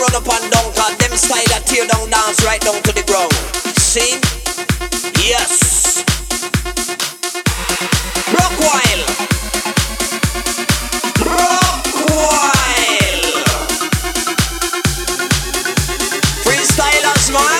run up and down, cause them style that tear down dance right down to the ground. See? Yes. Rockwile. Rockwile. Freestylers, man.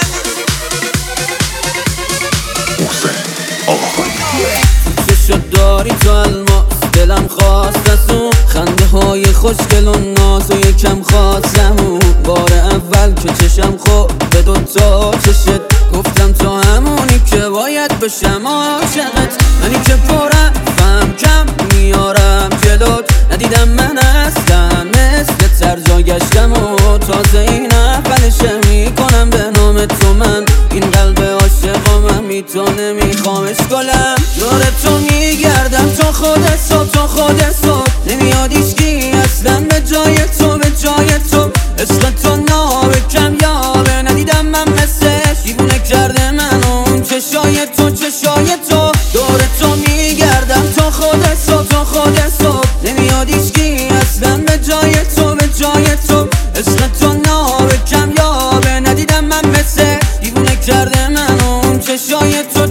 چشات داری تو الماس، دلم خواست از اون خنده های خوشگل و ناز و یکم خواستم اون بار اول که چشم خورد به دوتا چشت گفتم تو همونی که باید بشم عاشقت، منی که پرم فهم کم میارم جلوت، ندیدم من اصلا مثل ترجا گشتم و تازه این اولشه میکنم به نام تو من این قلب عاشقم تو نمیخوامش گلم دور تو میگردم تا خودت صبح نمیاد ایشکی اصلا به جای تو عشق تو نابه کم یابه ندیدم من مثلش دیوونه کرده من اون چشای تو دور تو میگردم تا خودت صبح نمیاد ایشکی اصلا به جای تو عشق تو نابه کم یابه ندیدم من مثل دیوونه کرده من اون چشای تو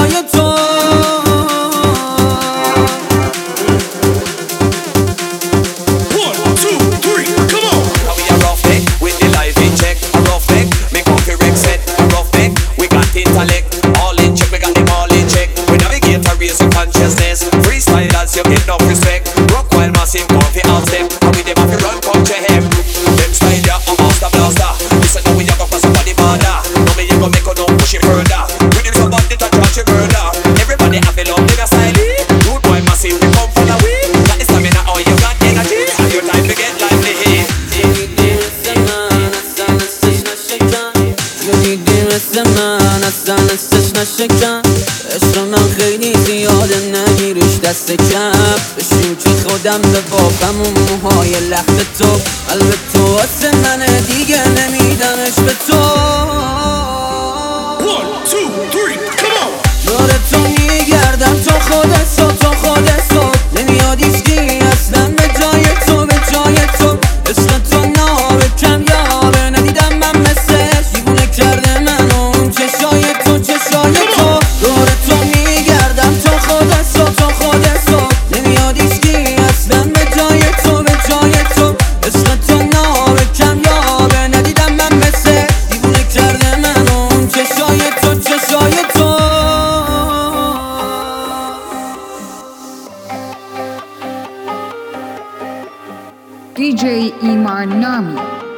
consciousness, freestylers, you get no respect. Rockwile massive, coffee out step. And with them off you run, come to him. Them style ya, a master blaster. Listen now we ya go for somebody border. Now me you go make a no push it further. With him somebody to charge you murder. Everybody have a love, nigga style. Rude boy massive, we come for the way. Got the stamina, oh you got energy. And your time to get lively. عشق من خیلی زیاده نگیرش دست کم بشین که خودم به بابم و موهای لخت تو قلب تو واسه منه دیگه نمیدمش به تو 1 2 3 come on دور تو میگردم تا خودت صبح نمیاد ایشکی اصلا به جای تو عشق تو نابه کم یابه ندیدم من مثلش دیوونه کرده من اون چشای تو دور تو میگردم تا خودت صبح نمیاد ایشکی اصلا به جای تو عشق تو نابه کم یابه ندیدم من مثل دیوونه کرده من اون چشای تو DJ Imar Nami.